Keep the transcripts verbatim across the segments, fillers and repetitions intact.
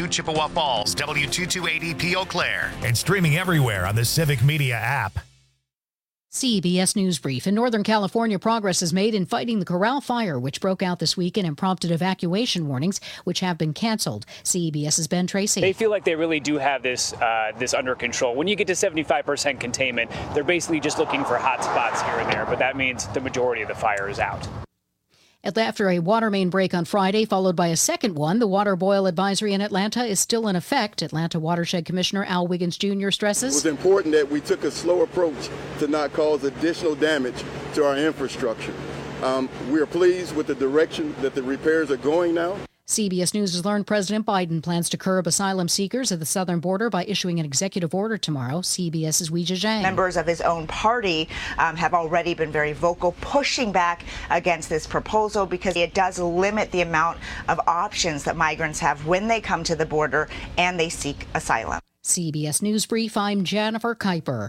New Chippewa Falls, W two two eight zero P Eau Claire. And streaming everywhere on the Civic Media app. C B S News Brief. In Northern California, progress is made in fighting the Corral Fire, which broke out this weekend and prompted evacuation warnings, which have been canceled. CBS's Ben Tracy. They feel like they really do have this uh, this under control. When you get to seventy-five percent containment, they're basically just looking for hot spots here and there, but that means the majority of the fire is out. After a water main break on Friday, followed by a second one, the water boil advisory in Atlanta is still in effect. Atlanta Watershed Commissioner Al Wiggins Junior stresses it was important that we took a slow approach to not cause additional damage to our infrastructure. Um, we are pleased with the direction that the repairs are going now. C B S News has learned President Biden plans to curb asylum seekers at the southern border by issuing an executive order tomorrow. CBS's Weijia Zhang. Members of his own party um, have already been very vocal, pushing back against this proposal because it does limit the amount of options that migrants have when they come to the border and they seek asylum. C B S News Brief, I'm Jennifer Kuiper.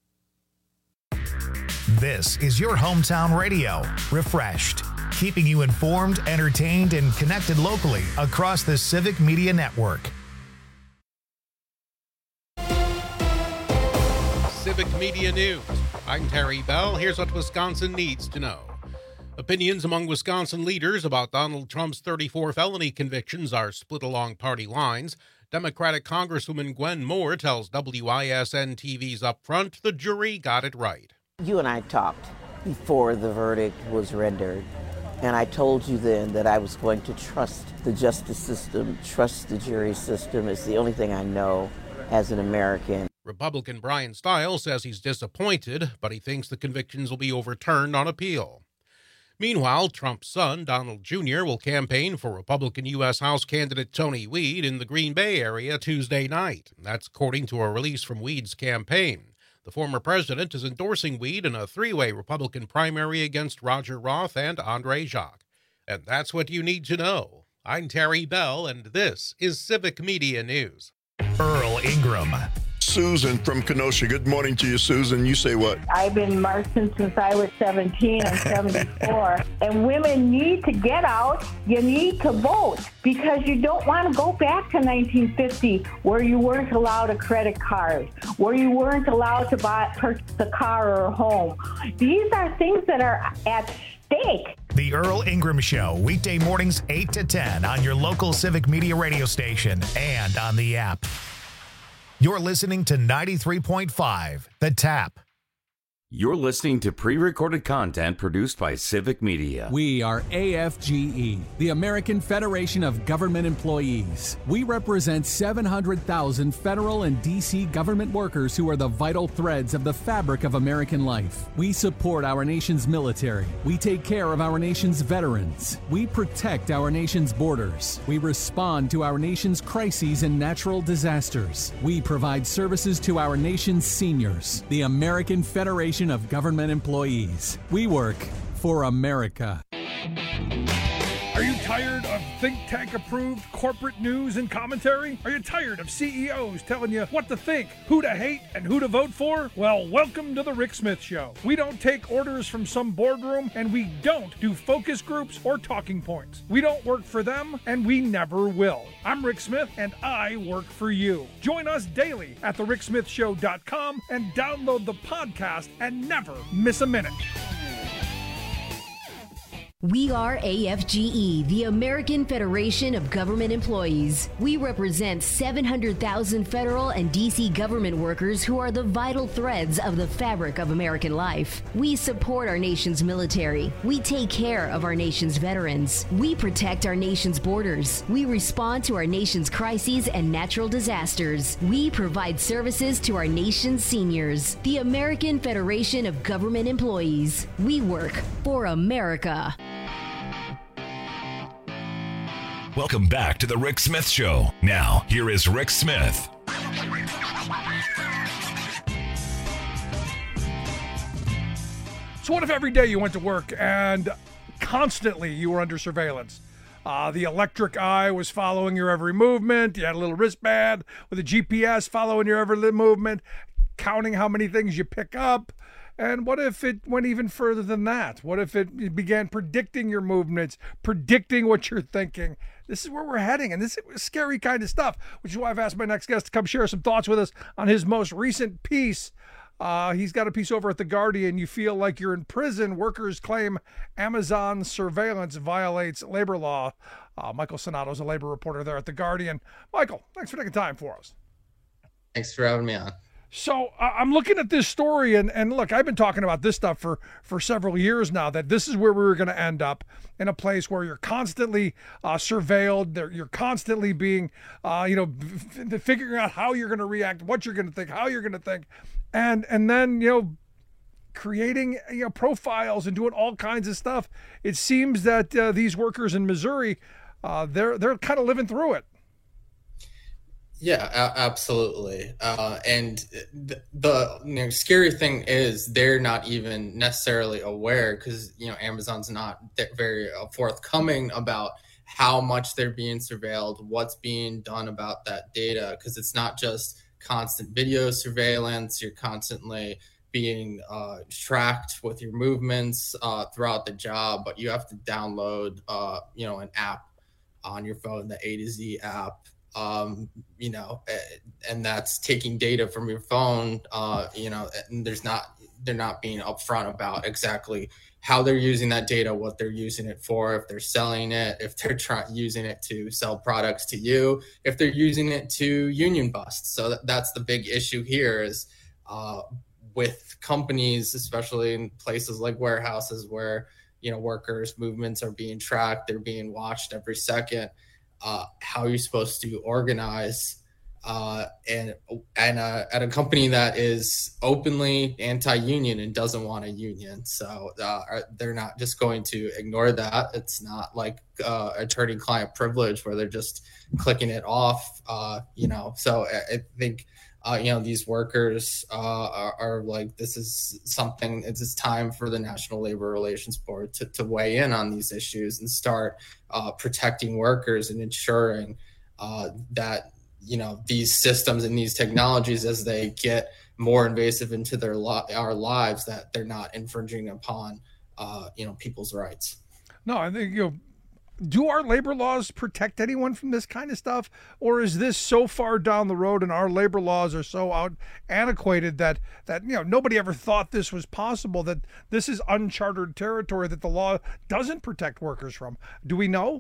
This is your hometown radio, Refreshed, keeping you informed, entertained, and connected locally across the Civic Media Network. Civic Media News. I'm Terry Bell. Here's what Wisconsin needs to know. Opinions among Wisconsin leaders about Donald Trump's thirty-four felony convictions are split along party lines. Democratic Congresswoman Gwen Moore tells W I S N T V's Upfront the jury got it right. You and I talked before the verdict was rendered, and I told you then that I was going to trust the justice system, trust the jury system. It's the only thing I know as an American. Republican Brian Stiles says he's disappointed, but he thinks the convictions will be overturned on appeal. Meanwhile, Trump's son, Donald Junior, will campaign for Republican U S House candidate Tony Weed in the Green Bay area Tuesday night. That's according to a release from Weed's campaign. The former president is endorsing Weed in a three-way Republican primary against Roger Roth and Andre Jacques. And that's what you need to know. I'm Terry Bell, and this is Civic Media News. Earl Ingram. Susan from Kenosha. Good morning to you, Susan. You say what? I've been marching since I was seventeen. I'm seventy-four. And women need to get out. You need to vote because you don't want to go back to nineteen fifty where you weren't allowed a credit card, where you weren't allowed to buy purchase a car or a home. These are things that are at stake. The Earl Ingram Show, weekday mornings eight to ten on your local Civic Media radio station and on the app. You're listening to ninety-three point five, The Tap. You're listening to pre-recorded content produced by Civic Media. We are A F G E, the American Federation of Government Employees. We represent seven hundred thousand federal and D C government workers who are the vital threads of the fabric of American life. We support our nation's military. We take care of our nation's veterans. We protect our nation's borders. We respond to our nation's crises and natural disasters. We provide services to our nation's seniors. The American Federation of Government Employees. We work for America. Are you tired of think tank approved corporate news and commentary? Are you tired of C E Os telling you what to think, who to hate, and who to vote for? Well, welcome to the Rick Smith Show. We don't take orders from some boardroom, and we don't do focus groups or talking points. We don't work for them, and we never will. I'm Rick Smith, and I work for you. Join us daily at the rick smith show dot com and download the podcast and never miss a minute. We are A F G E, the American Federation of Government Employees. We represent seven hundred thousand federal and D C government workers who are the vital threads of the fabric of American life. We support our nation's military. We take care of our nation's veterans. We protect our nation's borders. We respond to our nation's crises and natural disasters. We provide services to our nation's seniors. The American Federation of Government Employees. We work for America. Welcome back to the Rick Smith Show. Now, here is Rick Smith. So what if every day you went to work and constantly you were under surveillance? Uh, the electric eye was following your every movement. You had a little wristband with a G P S following your every movement, counting how many things you pick up. And what if it went even further than that? What if it began predicting your movements, predicting what you're thinking? this is where we're heading, and this is scary kind of stuff, which is why I've asked my next guest to come share some thoughts with us on his most recent piece. Uh, he's got a piece over at The Guardian. You feel like you're in prison. Workers claim Amazon surveillance violates labor law. Uh, Michael Sonato is a labor reporter there at The Guardian. Michael, thanks for taking time for us. Thanks for having me on. So uh, I'm looking at this story, and, and look, I've been talking about this stuff for, for several years now, that this is where we were going to end up, in a place where you're constantly uh, surveilled. There, you're constantly being, uh, you know, f- figuring out how you're going to react, what you're going to think, how you're going to think. And and then, you know, creating, you know, profiles and doing all kinds of stuff. It seems that uh, these workers in Missouri, uh, they're they're kind of living through it. Yeah, a- absolutely. Uh, and the, the you know, scary thing is they're not even necessarily aware, because, you know, Amazon's not very uh, forthcoming about how much they're being surveilled, what's being done about that data, because it's not just constant video surveillance. You're constantly being uh, tracked with your movements uh, throughout the job, but you have to download, uh, you know, an app on your phone, the A to Z app, um, you know, and that's taking data from your phone, uh, you know, and there's not, they're not being upfront about exactly how they're using that data, what they're using it for, if they're selling it, if they're trying using it to sell products to you, if they're using it to union bust. So that, that's the big issue here is uh, with companies, especially in places like warehouses where, you know, workers' movements are being tracked, they're being watched every second. Uh, how are you supposed to organize uh, and and uh, at a company that is openly anti-union and doesn't want a union? So uh, they're not just going to ignore that. It's not like uh, attorney-client privilege where they're just clicking it off. Uh, you know, so I, I think uh, you know, these workers uh, are, are like, this is something. It's it's time for the National Labor Relations Board to to weigh in on these issues and start uh, protecting workers and ensuring uh, that, you know, these systems and these technologies, as they get more invasive into their lo- our lives, that they're not infringing upon, uh, you know, people's rights. No, I think, you know, do our labor laws protect anyone from this kind of stuff? Or is this so far down the road and our labor laws are so out antiquated that, that, you know, nobody ever thought this was possible, that this is uncharted territory that the law doesn't protect workers from? Do we know?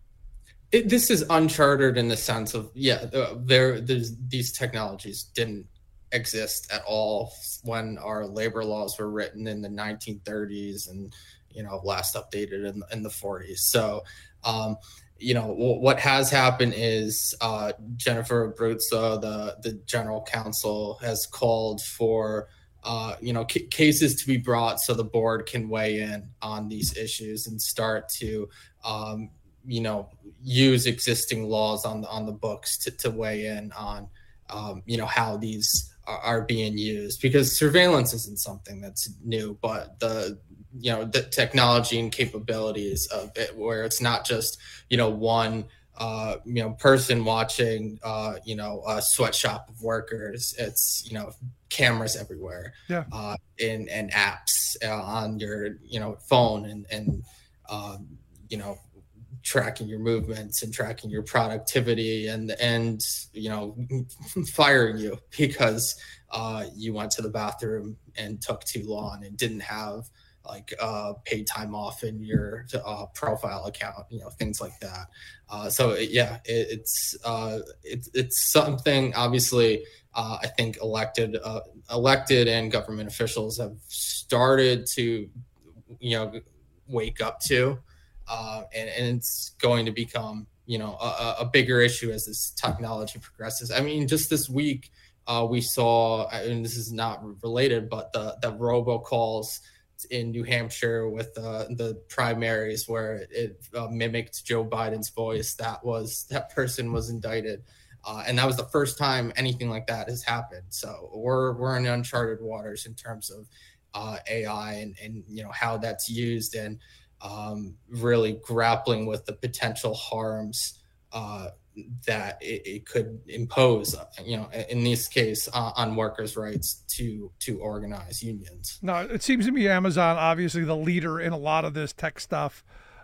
It, this is uncharted in the sense of, yeah, there, there's, these technologies didn't exist at all when our labor laws were written in the nineteen thirties and, you know, last updated in, in the forties. So, um, you know, w- what has happened is uh, Jennifer Abruzzo, the, the general counsel, has called for, uh, you know, c- cases to be brought so the board can weigh in on these issues and start to, um, you know, use existing laws on the, on the books to, to weigh in on, um, you know, how these are, are being used, because surveillance isn't something that's new, but the, you know, the technology and capabilities of it, where it's not just, you know, one, uh, you know, person watching, uh, you know, a sweatshop of workers. It's, you know, cameras everywhere, yeah, uh, and, and apps uh, on your, you know, phone and, and, um, you know, tracking your movements and tracking your productivity and, and, you know, firing you because uh, you went to the bathroom and took too long and didn't have like uh, paid time off in your uh, profile account, you know, things like that. Uh, so yeah, it, it's, uh, it's, it's something obviously uh, I think elected, uh, elected and government officials have started to, you know, wake up to. Uh, and, and it's going to become, you know, a, a bigger issue as this technology progresses. I mean, just this week, uh, we saw, and this is not related, but the, the robocalls in New Hampshire with uh, the primaries where it uh, mimicked Joe Biden's voice. That was, that person was indicted. Uh, and that was the first time anything like that has happened. So we're, we're in uncharted waters in terms of uh, A I and, and, you know, how that's used and, Um, really grappling with the potential harms uh, that it, it could impose, you know, in this case, uh, on workers' rights to to organize unions. No, it seems to me Amazon, obviously the leader in a lot of this tech stuff.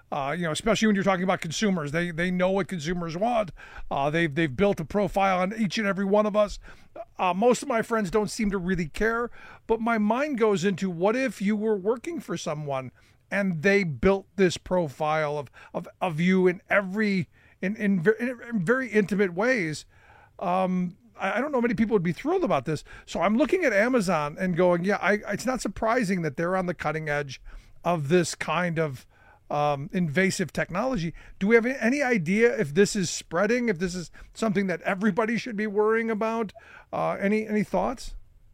Uh, you know, especially when you're talking about consumers, they they know what consumers want. Uh, they've they've built a profile on each and every one of us. Uh, most of my friends don't seem to really care, but my mind goes into what if you were working for someone and they built this profile of of, of you in every in in, in very intimate ways. Um, I don't know many people would be thrilled about this. So I'm looking at Amazon and going, yeah, I, it's not surprising that they're on the cutting edge of this kind of um, invasive technology. Do we have any idea if this is spreading, if this is something that everybody should be worrying about? Uh, any any thoughts?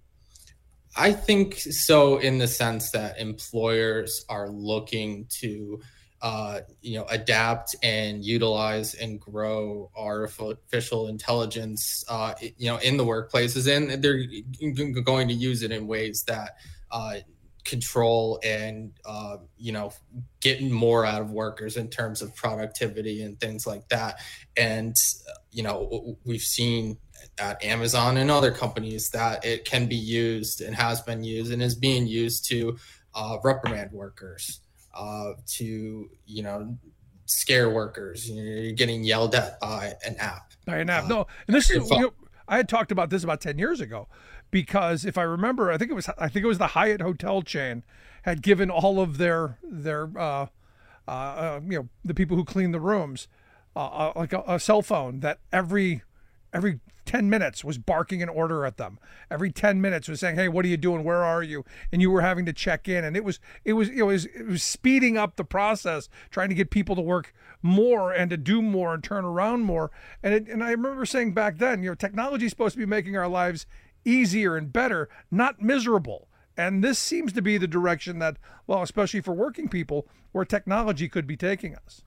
I think so, in the sense that employers are looking to Uh, you know, adapt and utilize and grow artificial intelligence, uh, you know, in the workplaces, and they're going to use it in ways that uh, control and, uh, you know, getting more out of workers in terms of productivity and things like that. And, you know, we've seen at Amazon and other companies that it can be used and has been used and is being used to uh, reprimand workers. Uh, to, you know, scare workers. You know, you're getting yelled at by an app. By an app. Uh, no, and this is, you know, I had talked about this about ten years ago, because if I remember, I think it was, I think it was the Hyatt hotel chain had given all of their, their, uh, uh, uh you know, the people who clean the rooms, uh, uh like a, a cell phone that every, every ten minutes was barking an order at them. Every ten minutes was saying, hey, what are you doing? Where are you? And you were having to check in. And it was, it was, it was, it was speeding up the process, trying to get people to work more and to do more and turn around more. And it, and I remember saying back then, you know, technology is supposed to be making our lives easier and better, not miserable. And this seems to be the direction that, well, especially for working people, where technology could be taking us.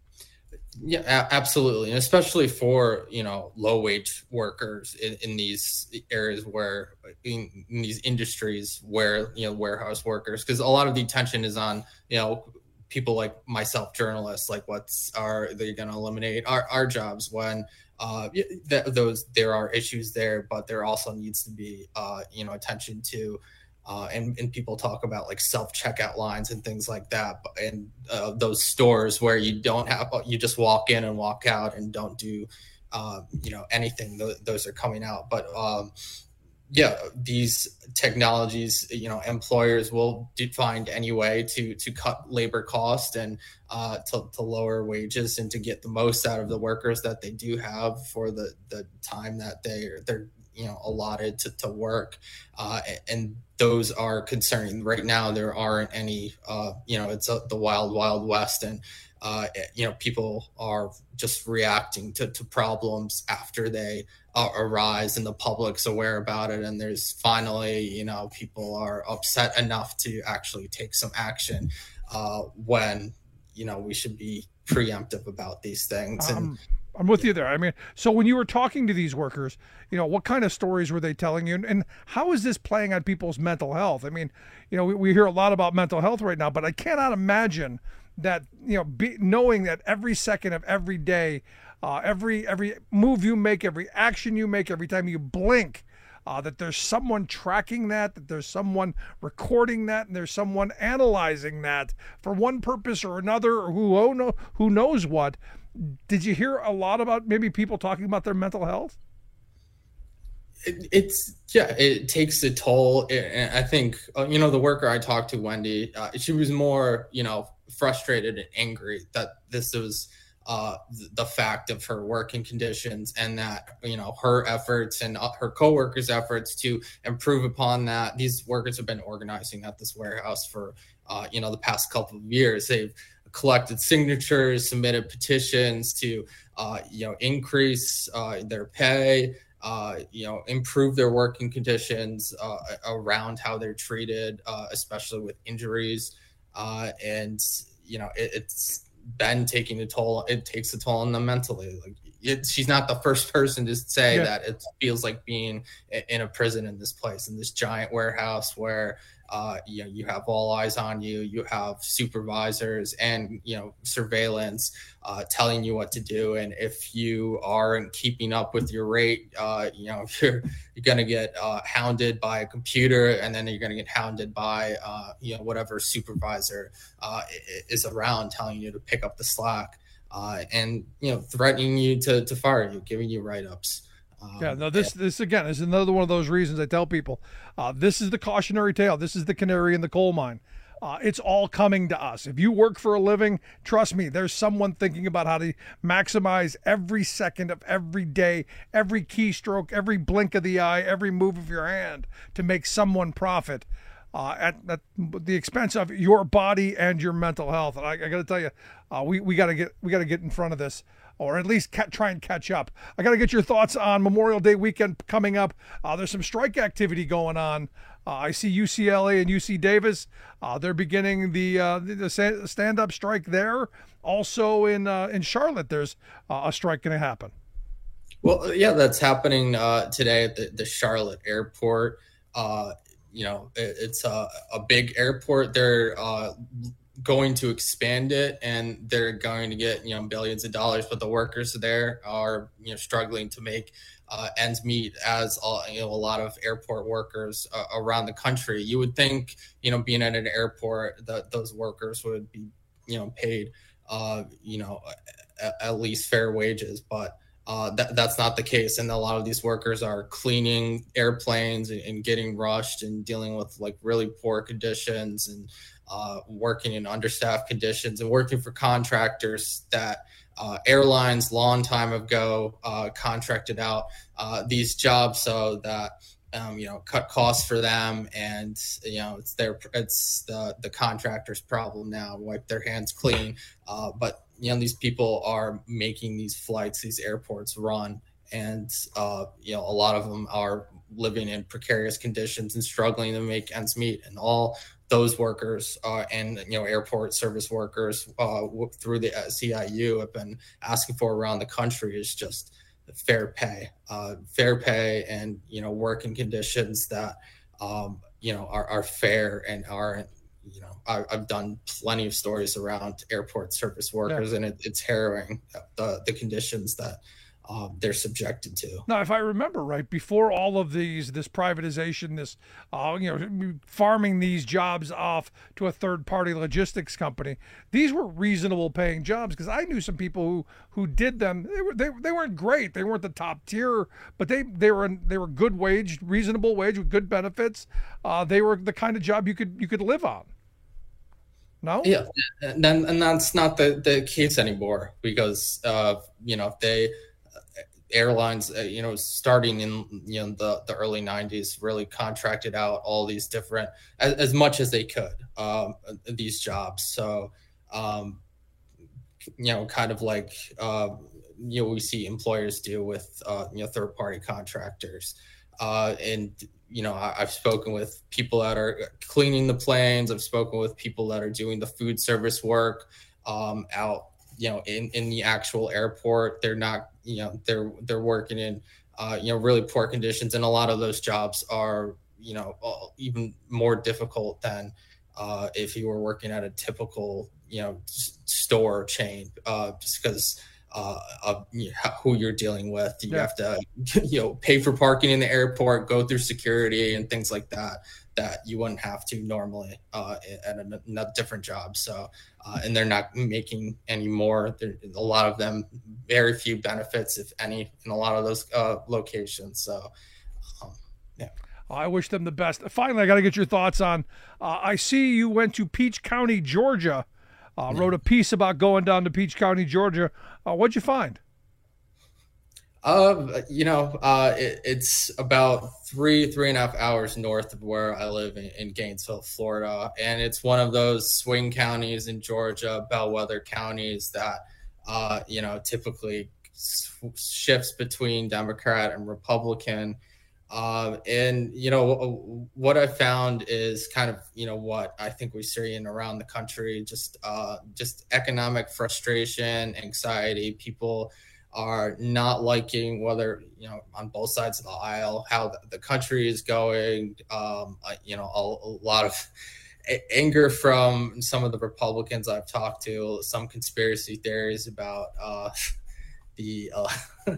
Yeah, a- absolutely. And especially for, you know, low wage workers in, in these areas where, in, in these industries where, you know, warehouse workers, because a lot of the attention is on, you know, people like myself, journalists, like what's are they going to eliminate our, our jobs when uh, th- those there are issues there, but there also needs to be, uh, you know, attention to Uh, and, and people talk about like self-checkout lines and things like that. And uh, those stores where you don't have, you just walk in and walk out and don't do, uh, you know, anything. Th- those are coming out. But um, yeah, these technologies, you know, employers will find any way to to cut labor cost and uh, to, to lower wages and to get the most out of the workers that they do have for the, the time that they they're, you know, allotted to, to work. Uh, and those are concerning. Right now, there aren't any, uh, you know, it's a, the wild, wild west. And, uh, you know, people are just reacting to, to problems after they uh, arise and the public's aware about it. And there's finally, you know, people are upset enough to actually take some action uh, when, you know, we should be preemptive about these things. And um, I'm with you there. I mean, so when you were talking to these workers, you know, what kind of stories were they telling you? And, and how is this playing on people's mental health? I mean, you know, we, we hear a lot about mental health right now, but I cannot imagine that, you know, be, knowing that every second of every day, uh, every every move you make, every action you make, every time you blink, uh, that there's someone tracking that, that there's someone recording that, and there's someone analyzing that for one purpose or another, or who, oh, no, who knows what. Did you hear a lot about maybe people talking about their mental health? It, it's, yeah, it takes a toll. And I think, uh, you know, the worker I talked to, Wendy, uh, she was more, you know, frustrated and angry that this was uh, the fact of her working conditions, and that, you know, her efforts and her coworkers' efforts to improve upon that. These workers have been organizing at this warehouse for, uh, you know, the past couple of years. They've collected signatures, submitted petitions to, uh, you know, increase uh, their pay, uh, you know, improve their working conditions uh, around how they're treated, uh, especially with injuries. Uh, and, you know, it, it's been taking a toll. It takes a toll on them mentally. Like, it, she's not the first person to say yeah. that it feels like being in a prison in this place, in this giant warehouse where, Uh, you know, you have all eyes on you. You have supervisors and, you know, surveillance uh, telling you what to do. And if you aren't keeping up with your rate, uh, you know, you're, you're going to get uh, hounded by a computer, and then you're going to get hounded by, uh, you know, whatever supervisor uh, is around telling you to pick up the slack uh, and, you know, threatening you to, to fire you, giving you write-ups. Um, yeah, no, this, this again is another one of those reasons I tell people, uh, this is the cautionary tale. This is the canary in the coal mine. Uh, it's all coming to us. If you work for a living, trust me, there's someone thinking about how to maximize every second of every day, every keystroke, every blink of the eye, every move of your hand to make someone profit uh, at, at the expense of your body and your mental health. And I, I got to tell you, uh, we we got to get we got to get in front of this, or at least ca- try and catch up. I got to get your thoughts on Memorial Day weekend coming up. Uh, there's some strike activity going on. Uh, I see U C L A and U C Davis. Uh, they're beginning the uh, the stand-up strike there. Also in uh, in Charlotte, there's uh, a strike going to happen. Well, yeah, that's happening uh, today at the, the Charlotte airport. Uh, you know, it, it's a, a big airport. They're uh, going to expand it, and they're going to get, you know, billions of dollars, but the workers there are, you know, struggling to make uh, ends meet, as uh, you know, a lot of airport workers uh, around the country. You would think, you know, being at an airport, that those workers would be, you know, paid, uh, you know, at, at least fair wages, but Uh, that, that's not the case. And a lot of these workers are cleaning airplanes and, and getting rushed and dealing with like really poor conditions and uh, working in understaffed conditions and working for contractors that uh, airlines long time ago uh, contracted out uh, these jobs so that, um, you know, cut costs for them. And, you know, it's their, it's the, the contractor's problem now, wipe their hands clean. Uh, but you know, these people are making these flights, these airports run. And, uh, you know, a lot of them are living in precarious conditions and struggling to make ends meet. And all those workers uh, and, you know, airport service workers uh, through the C I U have been asking for around the country is just fair pay, uh, fair pay and, you know, working conditions that, um, you know, are, are fair and aren't. You know, I, I've done plenty of stories around airport service workers, yeah. and it, it's harrowing the the conditions that um, they're subjected to. Now, if I remember right, before all of these, this privatization, this, uh, you know, farming these jobs off to a third-party logistics company, these were reasonable paying jobs, because I knew some people who who did them. They were they, they weren't great, they weren't the top tier, but they they were they were good wage, reasonable wage with good benefits. Uh, they were the kind of job you could you could live on. No. Yeah, and then and that's not the, the case anymore, because uh, you know, they uh, airlines uh, you know, starting in, you know, the, the early nineties really contracted out all these different as, as much as they could um, these jobs. So um, you know, kind of like uh, you know, we see employers do with uh, you know, third party contractors uh, and. You know, I've spoken with people that are cleaning the planes. I've spoken with people that are doing the food service work um, out, you know, in, in the actual airport. They're not, you know, they're they're working in, uh, you know, really poor conditions. And a lot of those jobs are, you know, even more difficult than uh, if you were working at a typical, you know, s- store chain, uh, just because uh, of you know, who you're dealing with. You yeah. have to, you know, pay for parking in the airport, go through security and things like that, that you wouldn't have to normally uh, at a, a different job. So, uh, and they're not making any more. There, a lot of them, very few benefits, if any, in a lot of those uh, locations. So, um, yeah. I wish them the best. Finally, I got to get your thoughts on, uh, I see you went to Peach County, Georgia. Uh, wrote a piece about going down to Peach County, Georgia. Uh, what'd you find? Uh, you know, uh, it, it's about three, three and a half hours north of where I live in, in Gainesville, Florida. And it's one of those swing counties in Georgia, bellwether counties that, uh, you know, typically shifts between Democrat and Republican. Uh, and, you know, what I found is kind of, you know, what I think we see in around the country, just uh, just economic frustration, anxiety, people are not liking, whether, you know, on both sides of the aisle, how the, the country is going. Um, you know, a, a lot of anger from some of the Republicans I've talked to, some conspiracy theories about uh, the uh,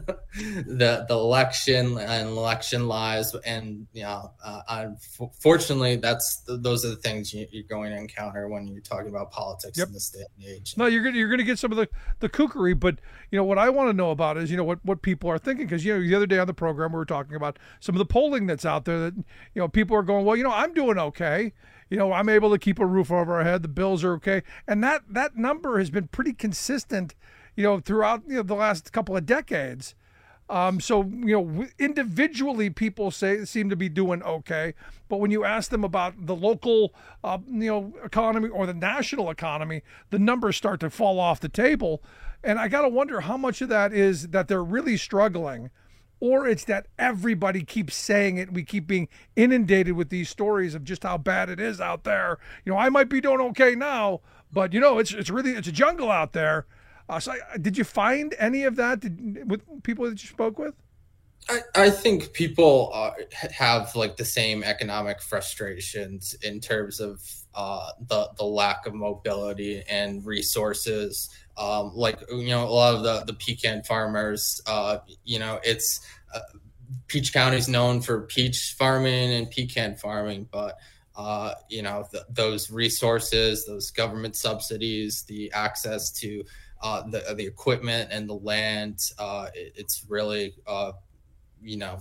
the the election and election lies, and you know, uh, unfortunately, that's those are the things you, you're going to encounter when you're talking about politics yep. in this day and age. No, you're gonna you're gonna get some of the the kookery, but you know what I want to know about is you know what what people are thinking, because you know the other day on the program we were talking about some of the polling that's out there that you know people are going, well, you know, I'm doing okay. You know, I'm able to keep a roof over our head. The bills are okay, and that that number has been pretty consistent, you know, throughout you know the last couple of decades. Um, so you know, individually, people say seem to be doing okay, but when you ask them about the local, uh, you know, economy or the national economy, the numbers start to fall off the table, and I got to wonder how much of that is that they're really struggling, or it's that everybody keeps saying it. We keep being inundated with these stories of just how bad it is out there. You know, I might be doing okay now, but you know, it's it's really it's a jungle out there. Uh, so, I, did you find any of that did, with people that you spoke with? I, I think people uh, have like the same economic frustrations in terms of uh, the the lack of mobility and resources. Um, like, you know, a lot of the, the pecan farmers, uh, you know, it's uh, Peach County is known for peach farming and pecan farming, but, uh, you know, th- those resources, those government subsidies, the access to uh, the, the equipment and the land, uh, it, it's really, uh, you know,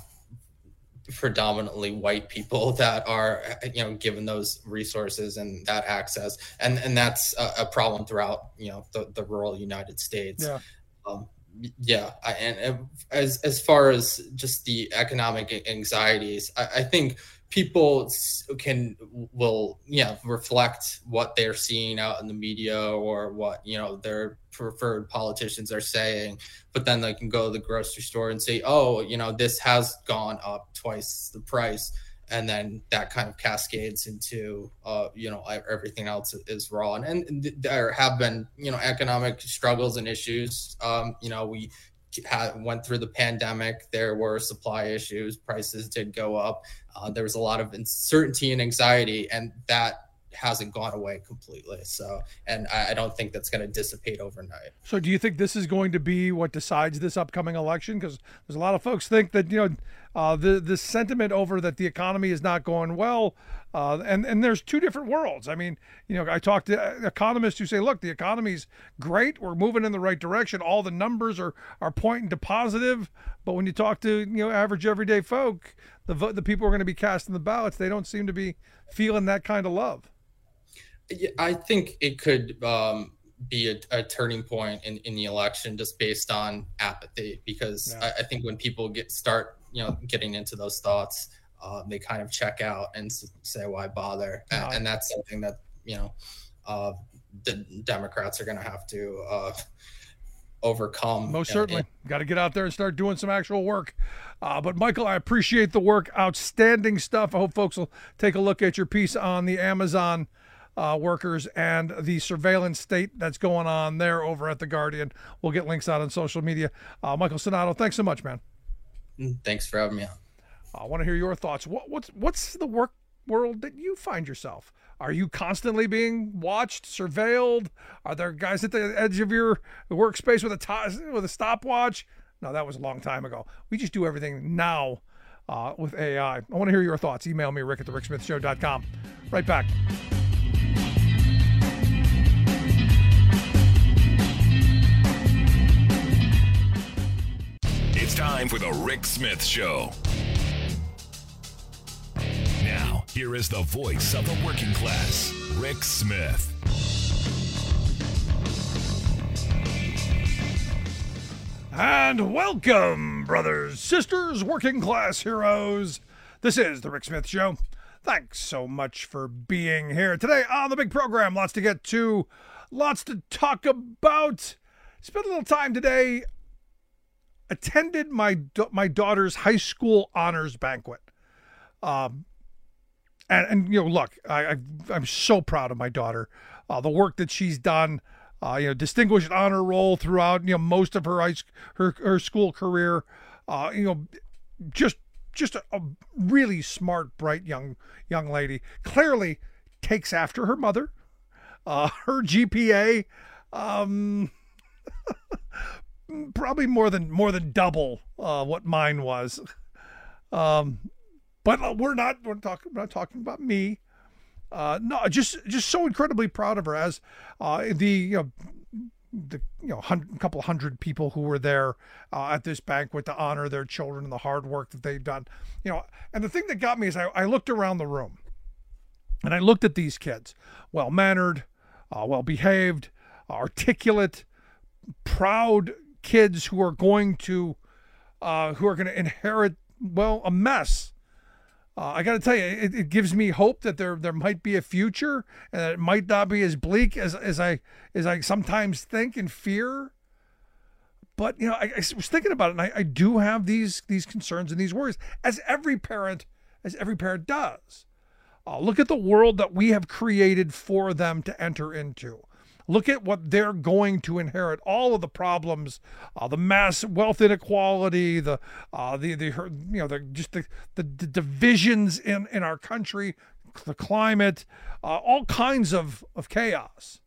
predominantly white people that are, you know, given those resources and that access, and and that's a, a problem throughout, you know, the, the rural United States. Yeah. Um, yeah, I, and as as far as just the economic anxieties, I, I think people can will yeah reflect what they're seeing out in the media or what, you know, their preferred politicians are saying, but then they can go to the grocery store and say, oh, you know, this has gone up twice the price, and then that kind of cascades into uh you know everything else is wrong. And, and there have been, you know, economic struggles and issues. Um you know, we had went through the pandemic, there were supply issues, prices did go up, uh, there was a lot of uncertainty and anxiety, and that hasn't gone away completely. So, and I, I don't think that's going to dissipate overnight. So do you think this is going to be what decides this upcoming election? Because there's a lot of folks think that, you know, uh, the, the sentiment over that the economy is not going well, uh, and, and there's two different worlds. I mean, you know, I talked to economists who say, look, the economy's great, we're moving in the right direction, all the numbers are, are pointing to positive, but when you talk to, you know, average everyday folk, the vote, the people who are going to be casting the ballots, they don't seem to be feeling that kind of love. I think it could um, be a, a turning point in, in the election just based on apathy, because yeah. I, I think when people get start, you know, getting into those thoughts, uh, they kind of check out and say, why bother? Yeah. And, and that's something that, you know, uh, the Democrats are going to have to uh, overcome. Most certainly. Got to get out there and start doing some actual work. Uh, but Michael, I appreciate the work. Outstanding stuff. I hope folks will take a look at your piece on the Amazon Uh, workers and the surveillance state that's going on there over at The Guardian. We'll get links out on social media. Uh, Michael Sonato, thanks so much, man. Thanks for having me on. I want to hear your thoughts. What, what's what's the work world that you find yourself? Are you constantly being watched, surveilled? Are there guys at the edge of your workspace with a t- with a stopwatch? No, that was a long time ago. We just do everything now uh, with A I. I want to hear your thoughts. Email me, rick at the rick smith show dot com. Right back. It's time for the Rick Smith Show. Now, here is the voice of the working class, Rick Smith. And welcome, brothers, sisters, working class heroes. This is the Rick Smith Show. Thanks so much for being here today on the big program. Lots to get to, lots to talk about. Spent a little time today. Attended my my daughter's high school honors banquet, um, and and you know, look, I, I I'm so proud of my daughter, uh, the work that she's done, uh, you know, distinguished honor roll throughout, you know, most of her her her school career. Uh, you know, just just a, a really smart, bright young young lady. Clearly takes after her mother. Uh, her G P A, um, probably more than more than double uh, what mine was. Um, but we're not we're talking we're not talking about me. Uh, no, just just so incredibly proud of her as uh, the you know the you know hundred, couple hundred people who were there uh, at this banquet to honor their children and the hard work that they've done. You know, and the thing that got me is I, I looked around the room, and I looked at these kids, well mannered, uh, well behaved, articulate, proud kids who are going to uh, who are going to inherit well a mess. Uh, I got to tell you, it, it gives me hope that there there might be a future, and that it might not be as bleak as as I as I sometimes think and fear. But you know, I, I was thinking about it, and I, I do have these these concerns and these worries, as every parent as every parent does. Uh, look at the world that we have created for them to enter into. Look at what they're going to inherit. All of the problems, uh, the mass wealth inequality, the uh, the the you know the just the, the, the divisions in, in our country, the climate, uh, all kinds of, of chaos.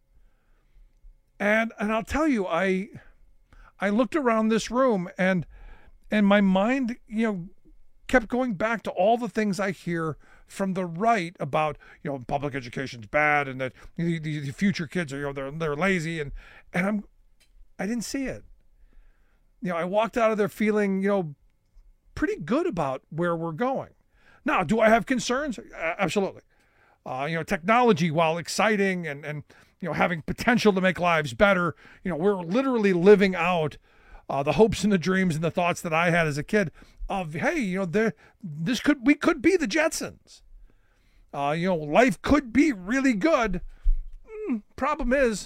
And and I'll tell you, I I looked around this room and and my mind you know kept going back to all the things I hear from the right about, you know, public education's bad and that the, the future kids are, you know, they're, they're lazy. And, and I'm, I didn't see it. You know, I walked out of there feeling, you know, pretty good about where we're going. Now, do I have concerns? Absolutely. Uh, you know, technology, while exciting and, and, you know, having potential to make lives better, you know, we're literally living out uh, the hopes and the dreams and the thoughts that I had as a kid of, hey, you know, there, this could, we could be the Jetsons. Uh, you know, life could be really good. Mm, problem is,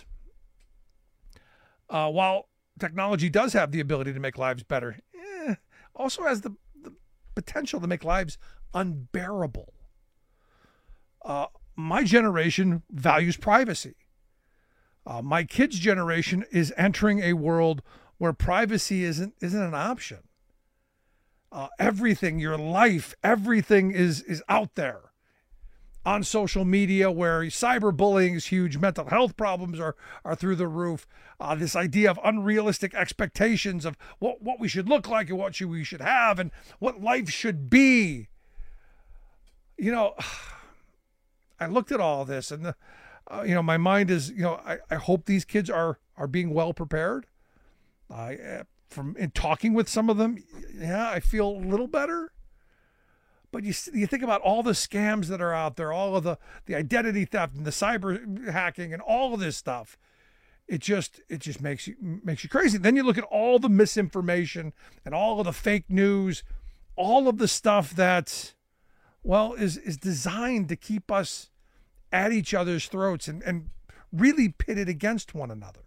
uh, while technology does have the ability to make lives better, eh, also has the, the potential to make lives unbearable. Uh, my generation values privacy. Uh, my kids' generation is entering a world where privacy isn't isn't an option. Uh, everything, your life, everything is is out there on social media, where cyberbullying is huge, mental health problems are are through the roof. Uh, this idea of unrealistic expectations of what, what we should look like and what should, we should have and what life should be. You know, I looked at all this and, the, uh, you know, my mind is, you know, I, I hope these kids are are being well prepared. I uh, From in talking with some of them, yeah, I feel a little better. But you you think about all the scams that are out there, all of the, the identity theft and the cyber hacking and all of this stuff. It just it just makes you makes you crazy. Then you look at all the misinformation and all of the fake news, all of the stuff that, well, is is designed to keep us at each other's throats and, and really pitted against one another.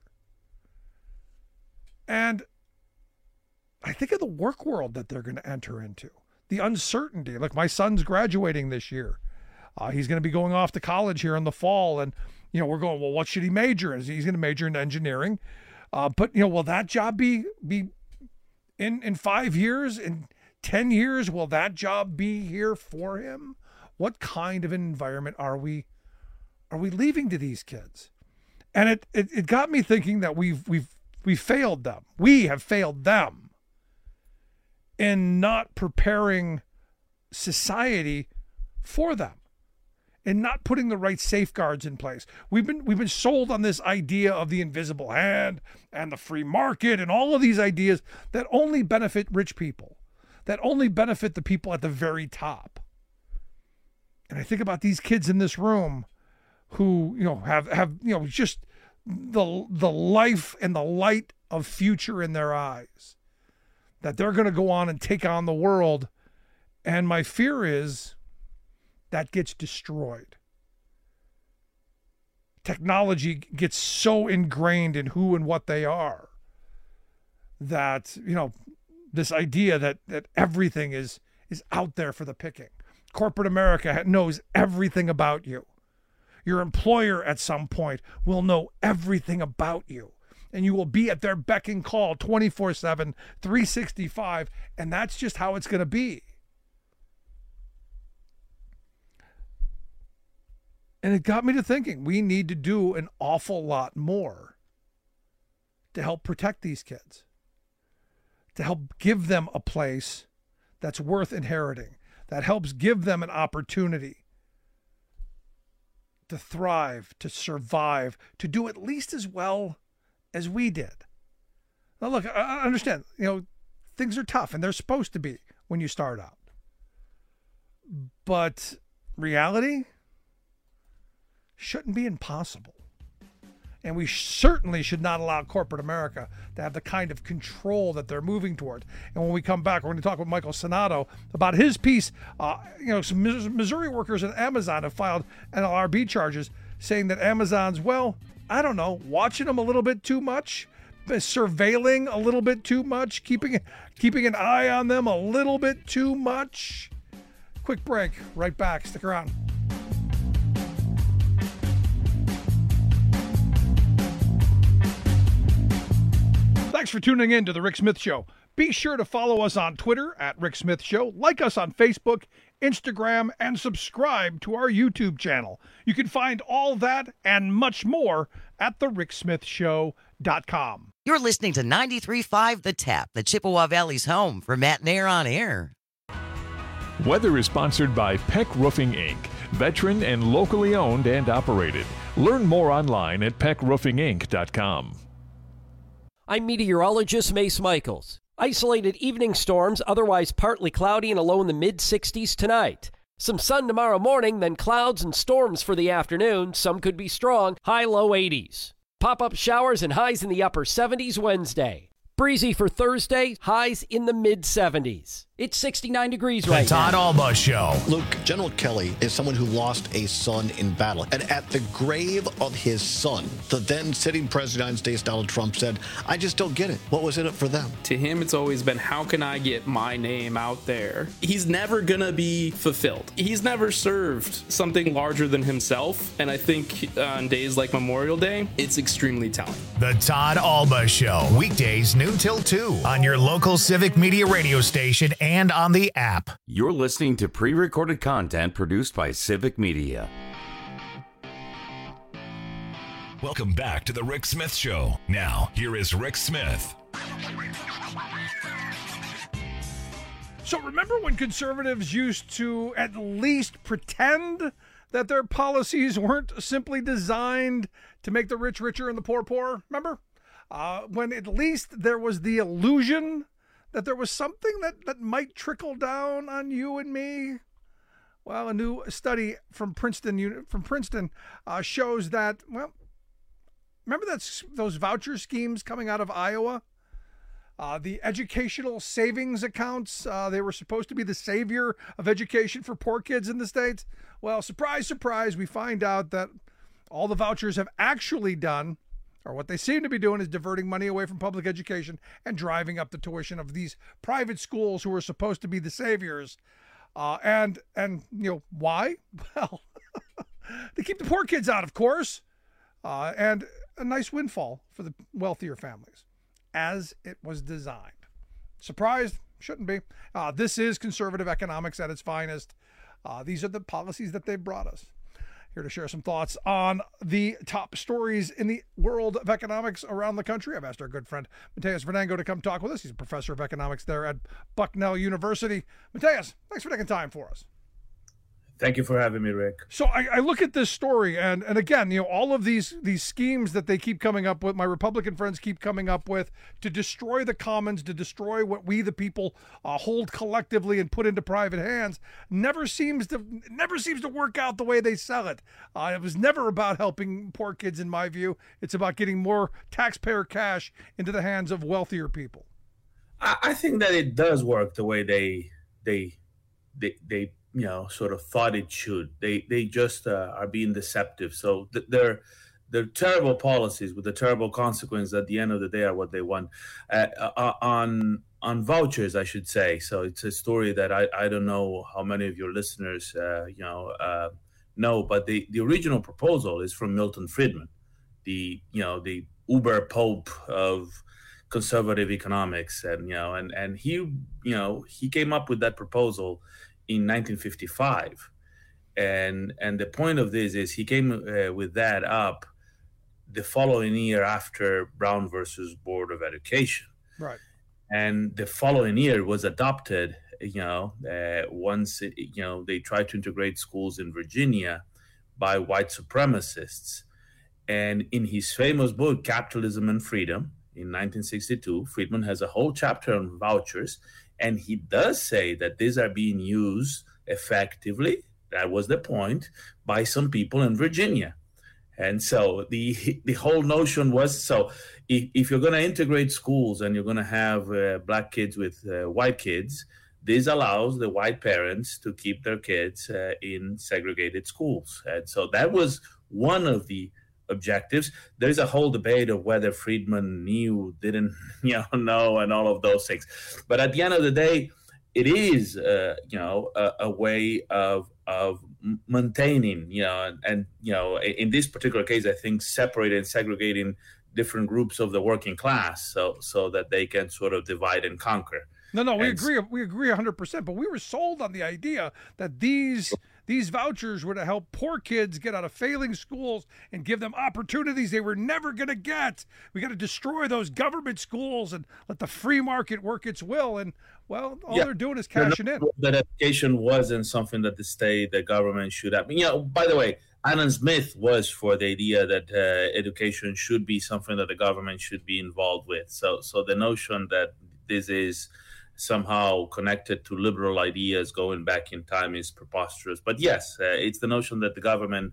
And I think of the work world that they're going to enter into, the uncertainty. Like, my son's graduating this year. Uh, he's going to be going off to college here in the fall. And, you know, we're going, well, what should he major in? He's going to major in engineering. Uh, but, you know, will that job be, be in, in five years, in ten years, will that job be here for him? What kind of an environment are we, are we leaving to these kids? And it, it, it got me thinking that we've, we've, we failed them. We have failed them in not preparing society for them, and not putting the right safeguards in place. We've been we've been sold on this idea of the invisible hand and the free market and all of these ideas that only benefit rich people, that only benefit the people at the very top. And I think about these kids in this room who, you know, have have you know just the the life and the light of future in their eyes, that they're going to go on and take on the world. And my fear is that gets destroyed. Technology gets so ingrained in who and what they are that, you know, this idea that, that everything is, is out there for the picking. Corporate America knows everything about you. Your employer at some point will know everything about you, and you will be at their beck and call twenty-four seven, three sixty-five, and that's just how it's going to be. And it got me to thinking, we need to do an awful lot more to help protect these kids, to help give them a place that's worth inheriting, that helps give them an opportunity to thrive, to survive, to do at least as well as we did. Now, look, I understand, you know, things are tough, and they're supposed to be when you start out. But reality shouldn't be impossible. And we certainly should not allow corporate America to have the kind of control that they're moving toward. And when we come back, we're going to talk with Michael Sonato about his piece. Uh, you know, some Missouri workers at Amazon have filed N L R B charges saying that Amazon's, well, I don't know, watching them a little bit too much, surveilling a little bit too much, keeping, keeping an eye on them a little bit too much. Quick break. Right back. Stick around. Thanks for tuning in to The Rick Smith Show. Be sure to follow us on Twitter at Rick Smith Show, like us on Facebook, Instagram, and subscribe to our YouTube channel. You can find all that and much more at the rick smith show dot com. You're listening to ninety-three point five The Tap, the Chippewa Valley's home for Matt Nair on Air. Weather is sponsored by Peck Roofing, Incorporated, veteran and locally owned and operated. Learn more online at peck roofing inc dot com. I'm meteorologist Mace Michaels. Isolated evening storms, otherwise partly cloudy and a low in the mid sixties tonight. Some sun tomorrow morning, then clouds and storms for the afternoon. Some could be strong, high low eighties. Pop-up showers and highs in the upper seventies Wednesday. Breezy for Thursday, highs in the mid seventies. It's sixty-nine degrees right now. The Todd Alba Show. Luke, General Kelly is someone who lost a son in battle. And at the grave of his son, the then sitting president of the United States, Donald Trump, said, I just don't get it. What was in it for them? To him, it's always been, how can I get my name out there? He's never going to be fulfilled. He's never served something larger than himself. And I think on days like Memorial Day, it's extremely telling. The Todd Alba Show. Weekdays, noon till two on your local Civic Media radio station and on the app. You're listening to pre-recorded content produced by Civic Media. Welcome back to the Rick Smith Show. Now, here is Rick Smith. So remember when conservatives used to at least pretend that their policies weren't simply designed to make the rich richer and the poor poorer? Remember? Uh, when at least there was the illusion that there was something that, that might trickle down on you and me. Well, a new study from Princeton from Princeton uh, shows that, well, remember that's those voucher schemes coming out of Iowa? Uh, the educational savings accounts, uh, they were supposed to be the savior of education for poor kids in the States. Well, surprise, surprise, we find out that all the vouchers have actually done, or what they seem to be doing, is diverting money away from public education and driving up the tuition of these private schools who are supposed to be the saviors. Uh, and, and you know, why? Well, to keep the poor kids out, of course, uh, and a nice windfall for the wealthier families, as it was designed. Surprised? Shouldn't be. Uh, this is conservative economics at its finest. Uh, these are the policies that they've brought us. Here to share some thoughts on the top stories in the world of economics around the country, I've asked our good friend Mateus Venango to come talk with us. He's a professor of economics there at Bucknell University. Mateus, thanks for taking time for us. Thank you for having me, Rick. So I, I look at this story, and, and again, you know, all of these these schemes that they keep coming up with, my Republican friends keep coming up with, to destroy the commons, to destroy what we the people uh, hold collectively and put into private hands, never seems to never seems to work out the way they sell it. Uh, it was never about helping poor kids, in my view. It's about getting more taxpayer cash into the hands of wealthier people. I, I think that it does work the way they they they they. you know, sort of thought it should. They they just uh, are being deceptive. So th- they're they're terrible policies with the terrible consequence at the end of the day are what they want. Uh, uh, on on vouchers, I should say. So it's a story that I, I don't know how many of your listeners, uh, you know, uh, No, but the, the original proposal is from Milton Friedman, the you know the uber pope of conservative economics, and you know and and he you know he came up with that proposal in nineteen fifty-five, and and the point of this is he came uh, with that up the following year after Brown versus Board of Education, right? And the following year was adopted. You know, uh, once it, you know they tried to integrate schools in Virginia by white supremacists, and in his famous book Capitalism and Freedom in nineteen sixty-two, Friedman has a whole chapter on vouchers, and he does say that these are being used effectively. That was the point, by some people in Virginia. And so the the whole notion was, so if, if you're going to integrate schools and you're going to have uh, black kids with uh, white kids, this allows the white parents to keep their kids uh, in segregated schools. And so that was one of the objectives. There's a whole debate of whether Friedman knew, didn't you know, know, and all of those things. But at the end of the day, it is, uh, you know, a, a way of of maintaining, you know, and, and, you know, in this particular case, I think separating and segregating different groups of the working class so so that they can sort of divide and conquer. No, no, we and agree. We agree one hundred percent. But we were sold on the idea that these these vouchers were to help poor kids get out of failing schools and give them opportunities they were never going to get. We got to destroy those government schools and let the free market work its will. And, well, all yeah, they're doing is cashing in. That education wasn't something that the state, the government should have. You know, by the way, Adam Smith was for the idea that uh, education should be something that the government should be involved with. So, so the notion that this is somehow connected to liberal ideas going back in time is preposterous. But yes, uh, it's the notion that the government,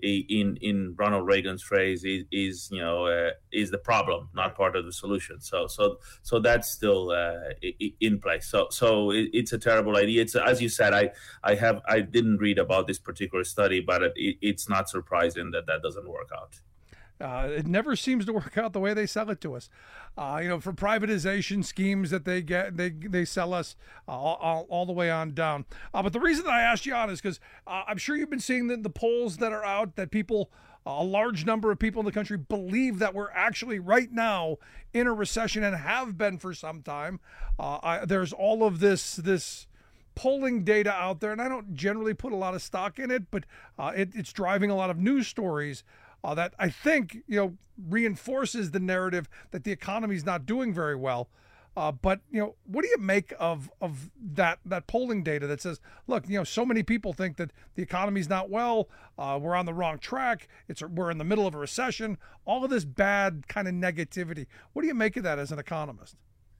in in Ronald Reagan's phrase, is, is you know uh, is the problem, not part of the solution. So so so that's still uh, in place. So so it, it's a terrible idea. It's, as you said, I I have I didn't read about this particular study, but it, it's not surprising that that doesn't work out. Uh, it never seems to work out the way they sell it to us. Uh, you know, for privatization schemes that they get, they they sell us uh, all, all the way on down. Uh, but the reason that I asked you on is because uh, I'm sure you've been seeing the, the polls that are out that people, uh, a large number of people in the country believe that we're actually right now in a recession and have been for some time. Uh, I, there's all of this this. polling data out there, and I don't generally put a lot of stock in it, but uh, it, it's driving a lot of news stories uh, that I think, you know, reinforces the narrative that the economy is not doing very well. Uh, but, you know, what do you make of of that that polling data that says, look, you know, so many people think that the economy's not well, uh, we're on the wrong track, it's we're in the middle of a recession, all of this bad kind of negativity. What do you make of that as an economist?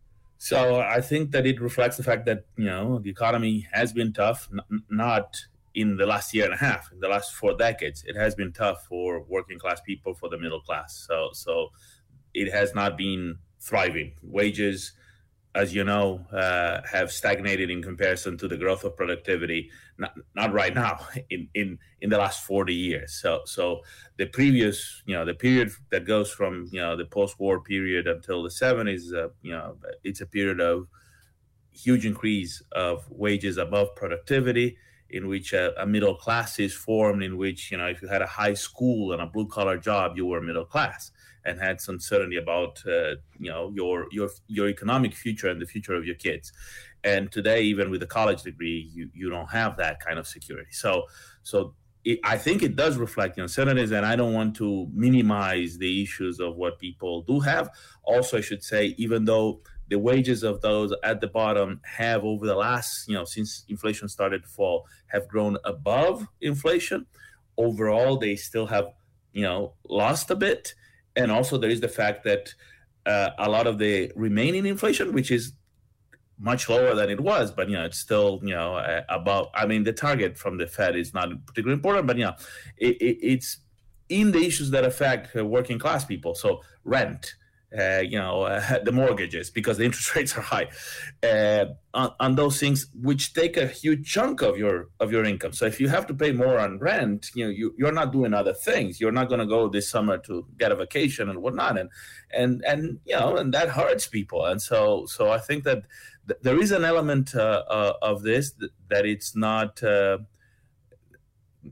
So I think that it reflects the fact that, you know, the economy has been tough, n- not in the last year and a half, in the last four decades. It has been tough for working class people, for the middle class. So so it has not been thriving. Wages, as you know, uh, have stagnated in comparison to the growth of productivity, not, not right now, in, in, in the last forty years. So so the previous, you know, the period that goes from, you know, the post-war period until the seventies, uh, you know, it's a period of huge increase of wages above productivity, in which a, a middle class is formed, in which, you know, if you had a high school and a blue-collar job, you were middle class and had some certainty about, uh, you know, your your your economic future and the future of your kids. And today, even with a college degree, you, you don't have that kind of security. So so it, I think it does reflect the uncertainties, and I don't want to minimize the issues of what people do have. Also, I should say, even though the wages of those at the bottom have, over the last, you know, since inflation started to fall, have grown above inflation, overall, they still have, you know, lost a bit. And also there is the fact that uh, a lot of the remaining inflation, which is much lower than it was, but, you know, it's still, you know, uh, above. I mean, the target from the Fed is not particularly important, but, you know, it, it, it's in the issues that affect uh, working class people. So rent, uh, you know, uh, the mortgages, because the interest rates are high, uh, on, on those things, which take a huge chunk of your of your income. So if you have to pay more on rent, you know, you, you're not doing other things. You're not going to go this summer to get a vacation and whatnot, and and and you know, and that hurts people. And so so I think that th- there is an element uh, uh, of this that, that it's not. Uh,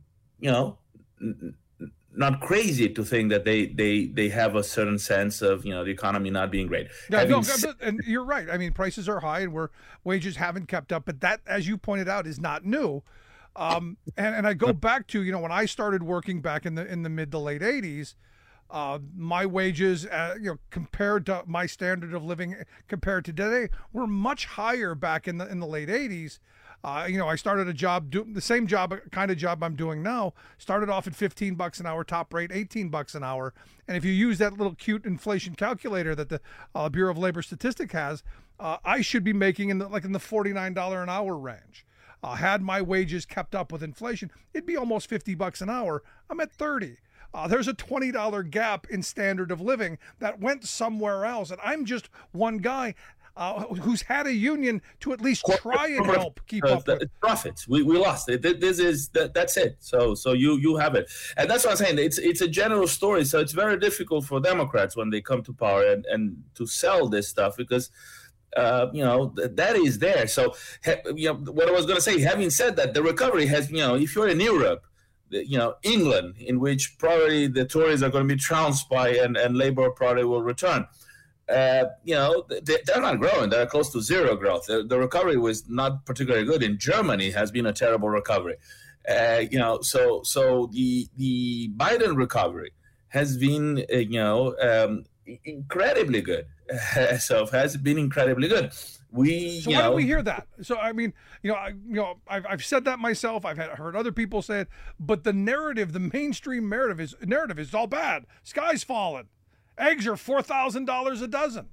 you know, n- not crazy to think that they, they, they have a certain sense of, you know, the economy not being great. Yeah, no, said- and you're right. I mean, prices are high and we're, wages haven't kept up, but that, as you pointed out, is not new. Um, and, and I go back to, you know, when I started working back in the in the mid to late eighties, uh, my wages, uh, you know, compared to my standard of living compared to today, were much higher back in the in the late eighties. Uh, you know, I started a job, do, the same job, kind of job I'm doing now, started off at fifteen bucks an hour, top rate eighteen bucks an hour. And if you use that little cute inflation calculator that the uh, Bureau of Labor Statistics has, uh, I should be making in the, like in the forty-nine dollars an hour range. Uh, had my wages kept up with inflation, it'd be almost fifty bucks an hour. I'm at thirty. Uh, there's a twenty dollars gap in standard of living that went somewhere else. And I'm just one guy uh, who's had a union to at least try and help keep uh, up with profits. We, we lost it. This is that, that's it. So so you you have it, and that's what I'm saying. It's it's a general story. So it's very difficult for Democrats when they come to power and, and to sell this stuff because. Uh, you know, th- that is there. So, ha- you know, what I was going to say, having said that, the recovery has, you know, if you're in Europe, the, you know, England, in which probably the Tories are going to be trounced by and, and Labour probably will return, uh, you know, they, they're not growing. They're close to zero growth. The, the recovery was not particularly good. In Germany has been a terrible recovery. Uh, you know, so so the the Biden recovery has been, uh, you know, um, incredibly good. So it has been incredibly good. We, so you why know, don't we hear that? So I mean, you know, I, you know, I've, I've said that myself. I've had, heard other people say it, but the narrative, the mainstream narrative is narrative is all bad. Sky's falling. Eggs are four thousand dollars a dozen.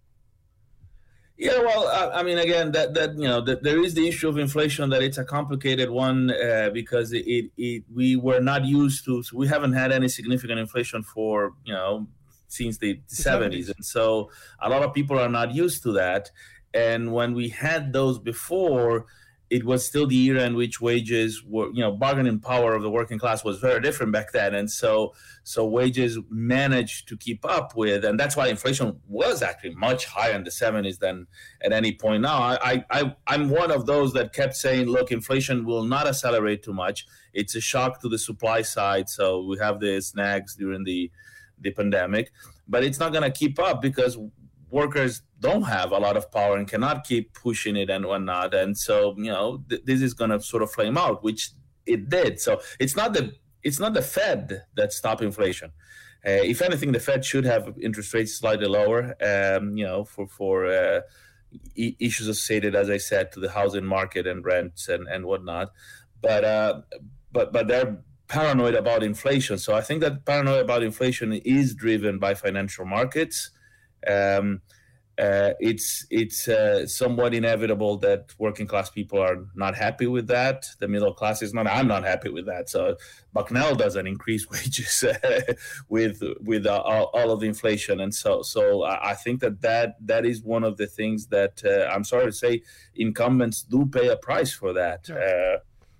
Yeah, well, I, I mean, again, that that you know, that there is the issue of inflation. That it's a complicated one uh, because it, it it we were not used to. So we haven't had any significant inflation for you know. since the, the seventies. And so a lot of people are not used to that. And when we had those before, it was still the era in which wages were, you know, bargaining power of the working class was very different back then. And so so wages managed to keep up with, and that's why inflation was actually much higher in the seventies than at any point now. I, I, I'm one of those that kept saying, look, inflation will not accelerate too much. It's a shock to the supply side. So we have the snags during the the pandemic, but it's not going to keep up because workers don't have a lot of power and cannot keep pushing it and whatnot. And so, you know, th- this is going to sort of flame out, which it did. So it's not the it's not the Fed that stopped inflation. Uh, if anything, the Fed should have interest rates slightly lower, um, you know, for for uh, e- issues associated, as I said, to the housing market and rents and, and whatnot. But uh, but but they're paranoid about inflation. So I think that paranoia about inflation is driven by financial markets. Um, uh, it's it's uh, somewhat inevitable that working class people are not happy with that. The middle class is not. I'm not happy with that. So Bucknell doesn't increase wages with with uh, all, all of the inflation, and so so I think that that, that is one of the things that uh, I'm sorry to say incumbents do pay a price for that. Uh,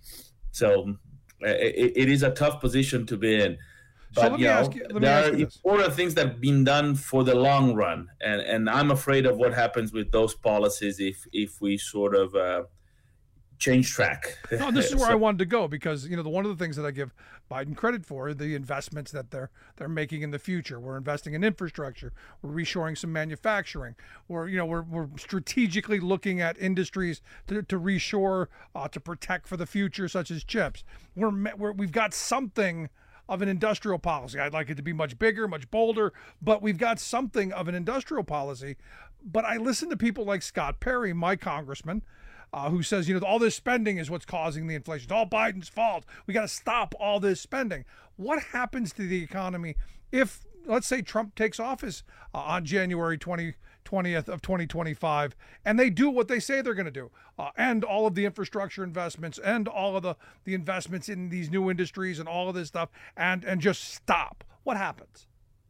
so. It, it is a tough position to be in, but so you know, you, there are important things that have been done for the long run, and and I'm afraid of what happens with those policies if if we sort of uh, change track. No, this is where so, I wanted to go because you know the, one of the things that I give Biden credit for are the investments that they're they're making in the future. We're investing in infrastructure. We're reshoring some manufacturing. We're you know we're we're strategically looking at industries to, to reshore uh, to protect for the future, such as chips. We're, we're we've got something of an industrial policy. I'd like it to be much bigger, much bolder, but we've got something of an industrial policy. But I listen to people like Scott Perry, my congressman, Uh, who says, you know, all this spending is what's causing the inflation. It's all Biden's fault. We got to stop all this spending. What happens to the economy if, let's say, Trump takes office uh, on January twentieth of twenty twenty-five, and they do what they say they're going to do, uh, and all of the infrastructure investments and all of the, the investments in these new industries and all of this stuff, and and just stop? What happens?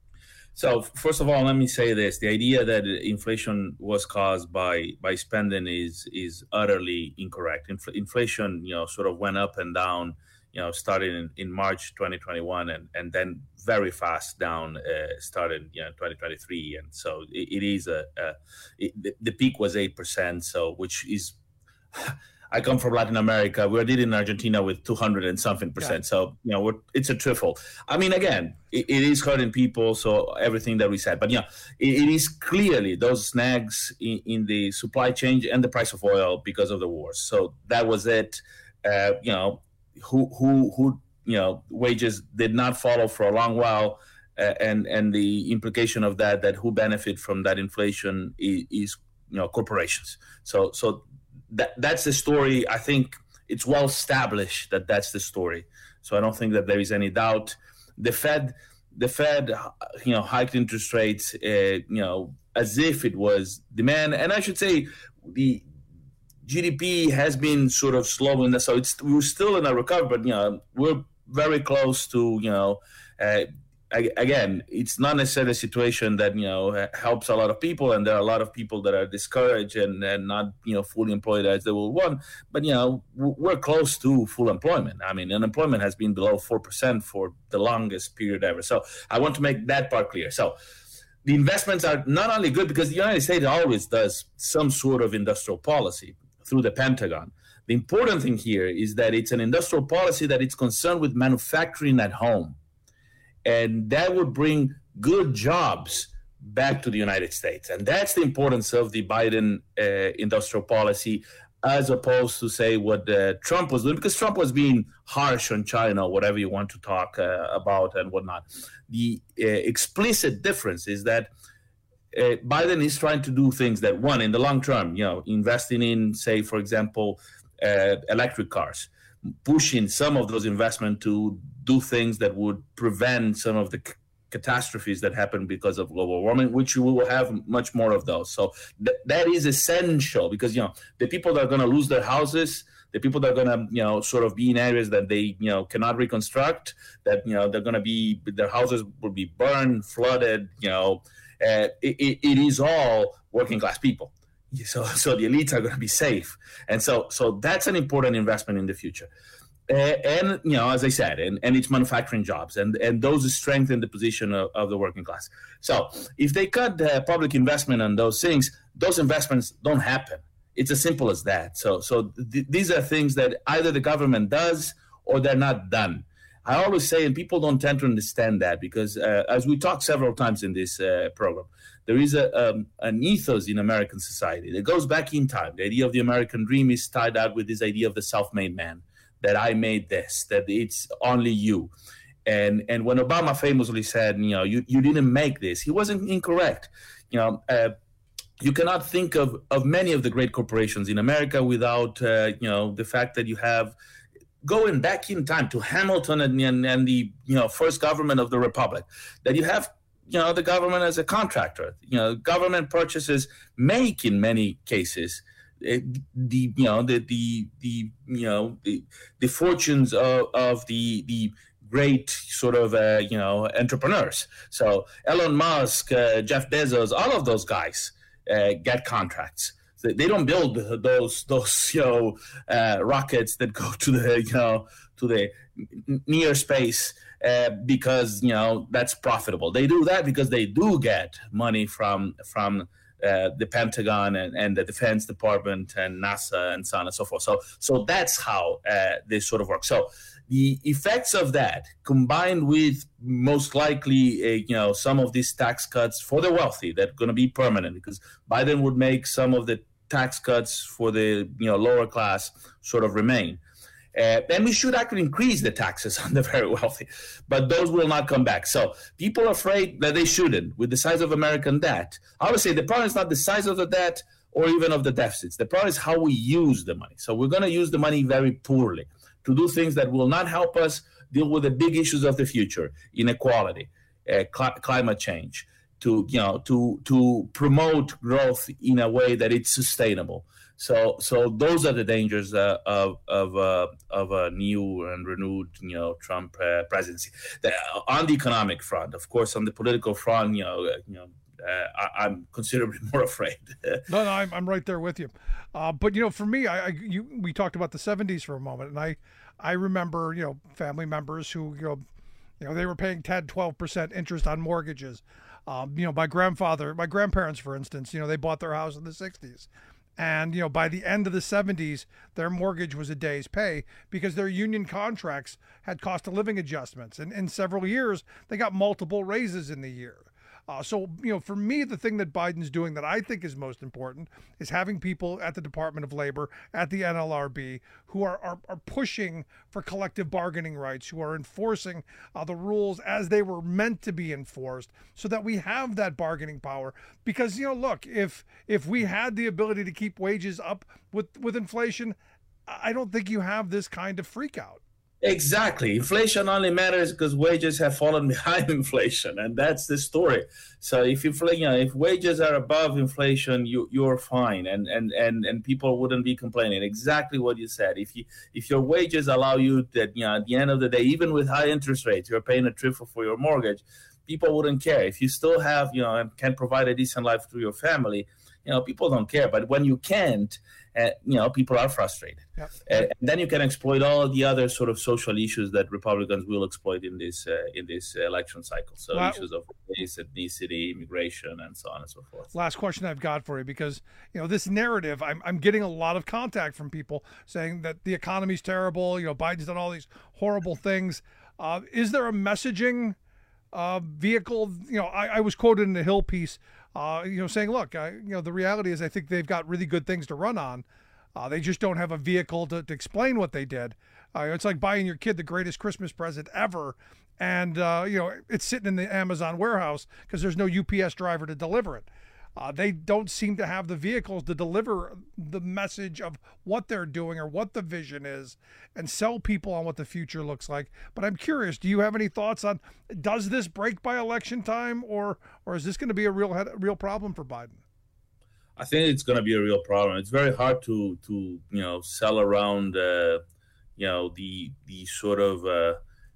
So first of all, let me say this: the idea that inflation was caused by by spending is is utterly incorrect. Infl- inflation, you know, sort of went up and down, you know, starting in, in March twenty twenty-one, and and then very fast down, uh, started you know twenty twenty-three, and so it, it is a, a it, the, the peak was eight percent. So which is, I come from Latin America. We're dealing in Argentina with two hundred and something percent. Yeah. So, you know, we're, it's a triple. I mean, again, it, it is hurting people. So everything that we said, but yeah, it, it is clearly those snags in, in the supply chain and the price of oil because of the wars. So that was it. Uh, you know, who, who, who, you know, wages did not follow for a long while. Uh, and, and the implication of that, that who benefit from that inflation is, is you know, corporations. So, so, That that's the story. I think it's well established that that's the story. So I don't think that there is any doubt. The Fed, the Fed, you know, hiked interest rates, uh, you know, as if it was demand. And I should say, the G D P has been sort of slowing. So it's we're still in a recovery, but you know, we're very close to you know. Uh, Again, it's not necessarily a situation that, you know, helps a lot of people. And there are a lot of people that are discouraged and, and not, you know, fully employed as they will want. But, you know, we're close to full employment. I mean, unemployment has been below four percent for the longest period ever. So I want to make that part clear. So the investments are not only good because the United States always does some sort of industrial policy through the Pentagon. The important thing here is that it's an industrial policy that it's concerned with manufacturing at home. And that would bring good jobs back to the United States. And that's the importance of the Biden uh, industrial policy, as opposed to, say, what uh, Trump was doing, because Trump was being harsh on China, whatever you want to talk uh, about and whatnot. The uh, explicit difference is that uh, Biden is trying to do things that, one, in the long term, you know, investing in, say, for example, uh, electric cars, pushing some of those investments to do things that would prevent some of the c- catastrophes that happen because of global warming, which we will have much more of those. So th- that is essential because, you know, the people that are going to lose their houses, the people that are going to, you know, sort of be in areas that they, you know, cannot reconstruct, that, you know, they're going to be, their houses will be burned, flooded, you know, uh, it, it is all working class people. So, so the elites are going to be safe. And so, so that's an important investment in the future. Uh, and, you know, as I said, and, and it's manufacturing jobs, and, and those strengthen the position of, of the working class. So if they cut uh, public investment on those things, those investments don't happen. It's as simple as that. So, so th- these are things that either the government does or they're not done. I always say, and people don't tend to understand that because uh, as we talked several times in this uh, program, there is a, um, an ethos in American society that goes back in time. The idea of the American dream is tied out with this idea of the self-made man, that I made this, that it's only you. And and when Obama famously said, you know, you, you didn't make this, he wasn't incorrect. You know, uh, you cannot think of, of many of the great corporations in America without, uh, you know, the fact that you have, going back in time to Hamilton and, and, and the, you know, first government of the Republic, that you have, you know, the government as a contractor. You know, government purchases make in many cases the you know the the the you know the the fortunes of, of the the great sort of uh, you know entrepreneurs. So Elon Musk, uh, Jeff Bezos, all of those guys uh, get contracts. They, they don't build those those you know uh, rockets that go to the you know to the near space uh, because you know that's profitable. They do that because they do get money from from. Uh, the Pentagon and, and the Defense Department and NASA and so on and so forth. So, so that's how uh, this sort of works. So, the effects of that, combined with most likely, uh, you know, some of these tax cuts for the wealthy that are going to be permanent, because Biden would make some of the tax cuts for the you know lower class sort of remain. Uh, and we should actually increase the taxes on the very wealthy, but those will not come back. So people are afraid that they shouldn't with the size of American debt. I would say the problem is not the size of the debt or even of the deficits. The problem is how we use the money. So we're going to use the money very poorly to do things that will not help us deal with the big issues of the future: inequality, uh, cl- climate change, to you know to to promote growth in a way that it's sustainable. So, so those are the dangers uh, of of uh, of a new and renewed, you know, Trump uh, presidency. The, on the economic front, of course, on the political front, you know, uh, you know, uh, I, I'm considerably more afraid. no, no, I'm I'm right there with you. Uh, but you know, for me, I, I you we talked about the seventies for a moment, and I I remember you know family members who you know you know they were paying ten, twelve percent interest on mortgages. Um, you know, my grandfather, my grandparents, for instance, you know, they bought their house in the sixties. And, you know, by the end of the seventies, their mortgage was a day's pay because their union contracts had cost of living adjustments. And in several years, they got multiple raises in the year. Uh, so, you know, for me, the thing that Biden's doing that I think is most important is having people at the Department of Labor, at the N L R B, who are are, are pushing for collective bargaining rights, who are enforcing uh, the rules as they were meant to be enforced, so that we have that bargaining power. Because, you know, look, if if we had the ability to keep wages up with, with inflation, I don't think you have this kind of freak out. Exactly. Inflation only matters because wages have fallen behind inflation, and that's the story. So if you, you know, if wages are above inflation, you you're fine, and and and and people wouldn't be complaining. Exactly what you said. If you if your wages allow you that, you know, at the end of the day, even with high interest rates, you're paying a triple for your mortgage, people wouldn't care. If you still have, you know, and can provide a decent life to your family, you know, people don't care. But when you can't, uh, you know, people are frustrated. Yep. Uh, and then you can exploit all the other sort of social issues that Republicans will exploit in this uh, in this election cycle. So wow. issues of race, ethnicity, immigration, and so on and so forth. Last question I've got for you, because, you know, this narrative, I'm I'm getting a lot of contact from people saying that the economy's terrible. You know, Biden's done all these horrible things. Uh, is there a messaging uh, vehicle? You know, I, I was quoted in the Hill piece. Uh, you know, saying, look, I, you know, the reality is I think they've got really good things to run on. Uh, they just don't have a vehicle to, to explain what they did. Uh, it's like buying your kid the greatest Christmas present ever. And, uh, you know, it's sitting in the Amazon warehouse because there's no U P S driver to deliver it. Uh, they don't seem to have the vehicles to deliver the message of what they're doing or what the vision is and sell people on what the future looks like. But I'm curious, do you have any thoughts on, does this break by election time, or or is this going to be a real real problem for Biden? I think it's going to be a real problem. It's very hard to to you know sell around uh, you know the the sort of uh,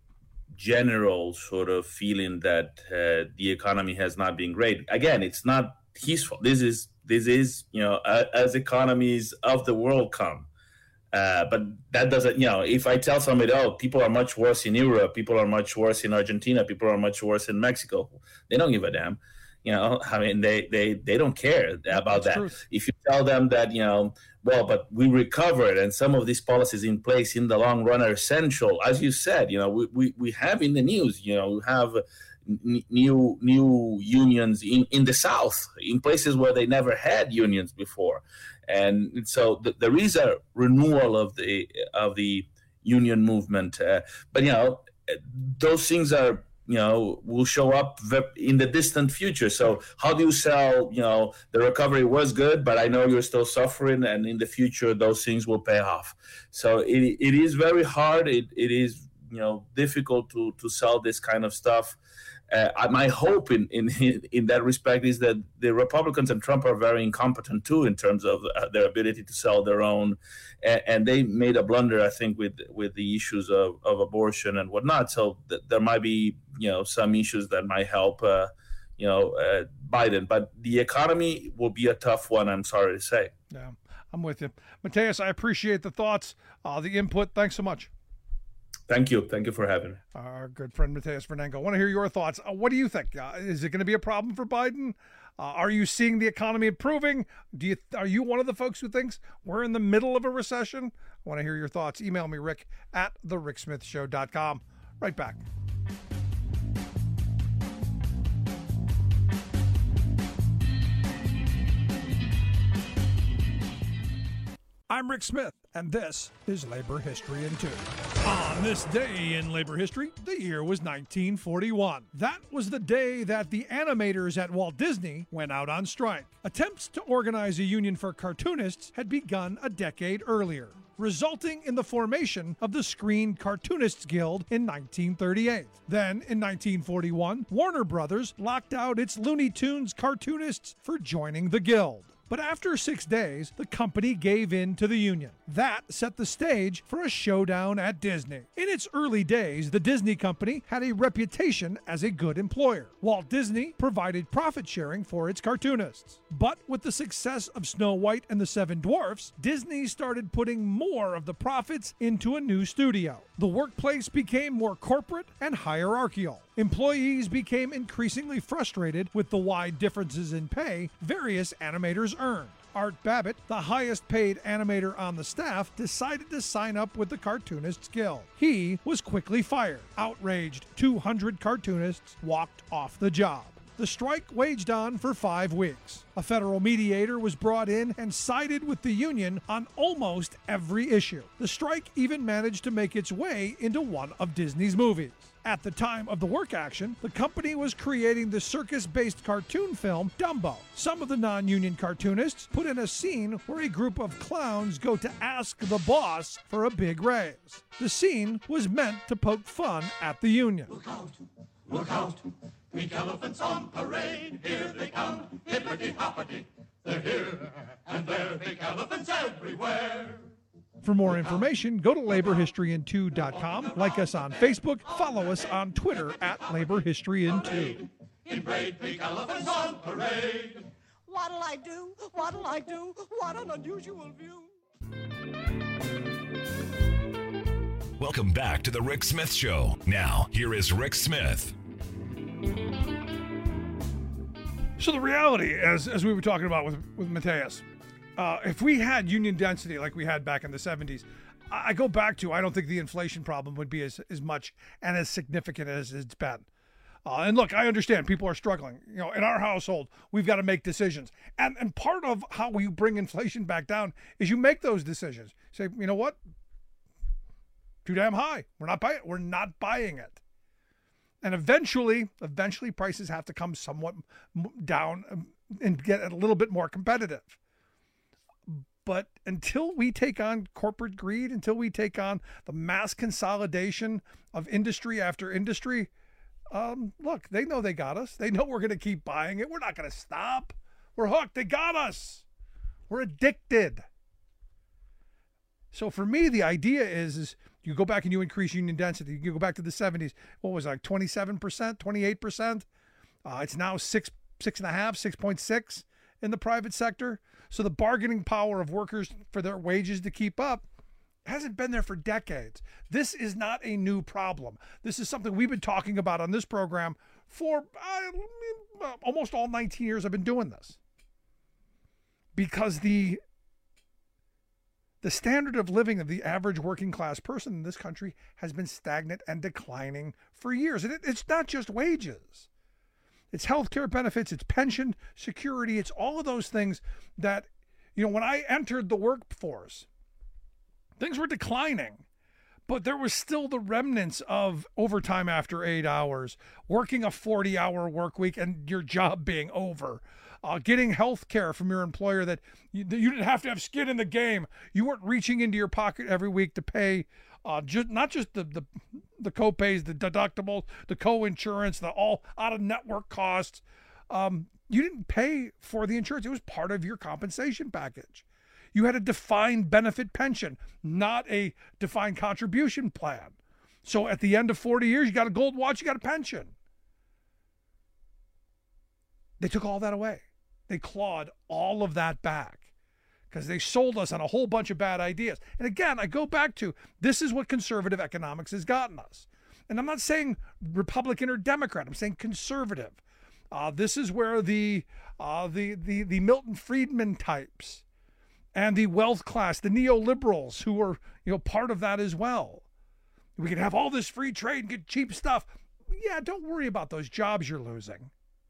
general sort of feeling that uh, the economy has not been great. Again, it's not his fault. This is this is you know uh, as economies of the world come, uh, but that doesn't, you know if I tell somebody, oh, people are much worse in Europe, people are much worse in Argentina, people are much worse in Mexico, they don't give a damn. You know, I mean, they they they don't care about That's that. True. If you tell them that, you know, well, but we recovered and some of these policies in place in the long run are essential, as you said, you know, we we, we have in the news, you know, we have new new unions in, in the South, in places where they never had unions before, and so th- there is a renewal of the of the union movement. Uh, but you know, those things are you know will show up in the distant future. So how do you sell? You know, the recovery was good, but I know you're still suffering, and in the future those things will pay off. So it it is very hard. It it is you know difficult to to sell this kind of stuff. Uh, my hope in, in in that respect is that the Republicans and Trump are very incompetent too in terms of uh, their ability to sell their own, and, and they made a blunder, I think, with with the issues of, of abortion and whatnot. So th- there might be you know some issues that might help uh, you know uh, Biden, but the economy will be a tough one. I'm sorry to say. Yeah, I'm with you, Mateus. I appreciate the thoughts, uh, the input. Thanks so much. Thank you. Thank you for having me. Our good friend, Mateus Vernengo. I want to hear your thoughts. Uh, what do you think? Uh, is it going to be a problem for Biden? Uh, are you seeing the economy improving? Do you Are you one of the folks who thinks we're in the middle of a recession? I want to hear your thoughts. Email me, Rick, at the rick smith show dot com. Right back. I'm Rick Smith, and this is Labor History in Two. On this day in labor history, the year was nineteen forty-one. That was the day that the animators at Walt Disney went out on strike. Attempts to organize a union for cartoonists had begun a decade earlier, resulting in the formation of the Screen Cartoonists Guild in nineteen thirty-eight. Then, in nineteen forty-one, Warner Brothers locked out its Looney Tunes cartoonists for joining the guild. But after six days, the company gave in to the union. That set the stage for a showdown at Disney. In its early days, the Disney company had a reputation as a good employer. Walt Disney provided profit sharing for its cartoonists. But with the success of Snow White and the Seven Dwarfs, Disney started putting more of the profits into a new studio. The workplace became more corporate and hierarchical. Employees became increasingly frustrated with the wide differences in pay various animators earned. Art Babbitt, the highest paid animator on the staff, decided to sign up with the Cartoonists Guild. He was quickly fired. Outraged, two hundred cartoonists walked off the job. The strike waged on for five weeks. A federal mediator was brought in and sided with the union on almost every issue. The strike even managed to make its way into one of Disney's movies. At the time of the work action, the company was creating the circus-based cartoon film Dumbo. Some of the non-union cartoonists put in a scene where a group of clowns go to ask the boss for a big raise. The scene was meant to poke fun at the union. Look out! Look out! Pink elephants on parade, here they come, hippity-hoppity. They're here, and there, pink elephants everywhere. For more information, go to labor history in two dot com, like us on Facebook, follow us on Twitter at labor history in two. In parade, pink elephants on parade. What'll I do? What'll I do? What an unusual view. Welcome back to the Rick Smith Show. Now, here is Rick Smith. So the reality, as as we were talking about with, with Mateus, uh, if we had union density like we had back in the seventies, I go back to, I don't think the inflation problem would be as, as much and as significant as it's been. Uh, and look, I understand people are struggling. You know, in our household, we've got to make decisions. And and part of how you bring inflation back down is you make those decisions. Say, you know what? Too damn high. We're not buying it. We're not buying it. And eventually, eventually prices have to come somewhat down and get a little bit more competitive. But until we take on corporate greed, until we take on the mass consolidation of industry after industry, um, look, they know they got us. They know we're going to keep buying it. We're not going to stop. We're hooked. They got us. We're addicted. So for me, the idea is, is you go back and you increase union density. You go back to the seventies. What was it, like twenty-seven percent, twenty-eight percent? Uh, it's now six, six and a half, six point six in the private sector. So the bargaining power of workers for their wages to keep up hasn't been there for decades. This is not a new problem. This is something we've been talking about on this program for uh, almost all nineteen years I've been doing this. Because the The standard of living of the average working class person in this country has been stagnant and declining for years. And it, it's not just wages. It's health care benefits, it's pension security, it's all of those things that, you know, when I entered the workforce, things were declining, but there was still the remnants of overtime after eight hours, working a forty-hour work week and your job being over. Uh, getting health care from your employer that you, that you didn't have to have skin in the game. You weren't reaching into your pocket every week to pay uh, just not just the, the the co-pays, the deductibles, the co-insurance, the all out-of-network costs. Um, you didn't pay for the insurance. It was part of your compensation package. You had a defined benefit pension, not a defined contribution plan. So at the end of forty years, you got a gold watch, you got a pension. They took all that away. They clawed all of that back because they sold us on a whole bunch of bad ideas. And again, I go back to, this is what conservative economics has gotten us. And I'm not saying Republican or Democrat. I'm saying conservative. Uh, this is where the, uh, the, the, the Milton Friedman types and the wealth class, the neoliberals who are, you know, part of that as well. We can have all this free trade and get cheap stuff. Yeah, don't worry about those jobs you're losing.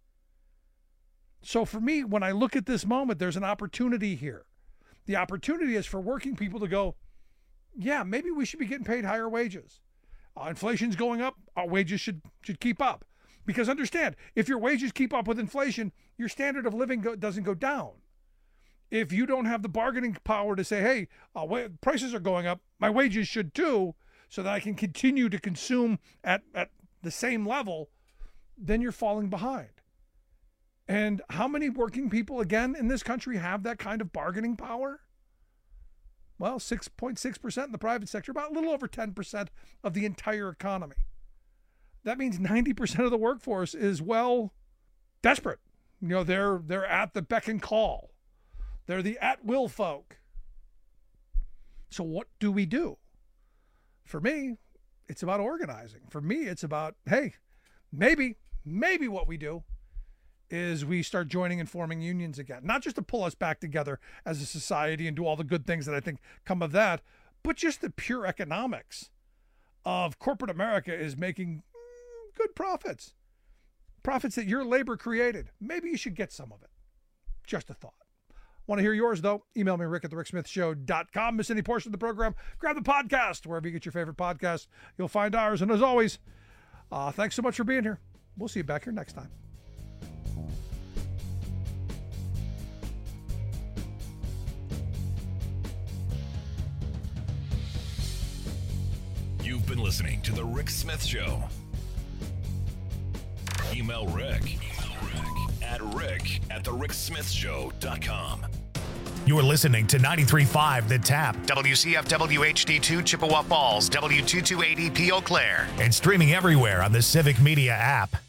So for me, when I look at this moment, there's an opportunity here. The opportunity is for working people to go, yeah, maybe we should be getting paid higher wages. Uh, inflation's going up. Our wages should should keep up. Because understand, if your wages keep up with inflation, your standard of living go, doesn't go down. If you don't have the bargaining power to say, hey, uh, prices are going up, my wages should too, so that I can continue to consume at, at the same level, then you're falling behind. And how many working people, again, in this country have that kind of bargaining power? Well, six point six percent in the private sector, about a little over ten percent of the entire economy. That means ninety percent of the workforce is, well, desperate. You know, they're they're at the beck and call. They're the at-will folk. So what do we do? For me, it's about organizing. For me, it's about, hey, maybe, maybe what we do is we start joining and forming unions again, not just to pull us back together as a society and do all the good things that I think come of that, but just the pure economics of corporate America is making good profits, profits that your labor created. Maybe you should get some of it. Just a thought. Want to hear yours, though? Email me, Rick at the Rick Smith Show dot com. Miss any portion of the program? Grab the podcast wherever you get your favorite podcast. You'll find ours. And as always, uh, thanks so much for being here. We'll see you back here next time. You've been listening to The Rick Smith Show. Email Rick, Email Rick at rick at the rick smith show dot com. You're listening to ninety-three point five The Tap, W C F W H D two Chippewa Falls, W two two eight E P Eau Claire, and streaming everywhere on the Civic Media app.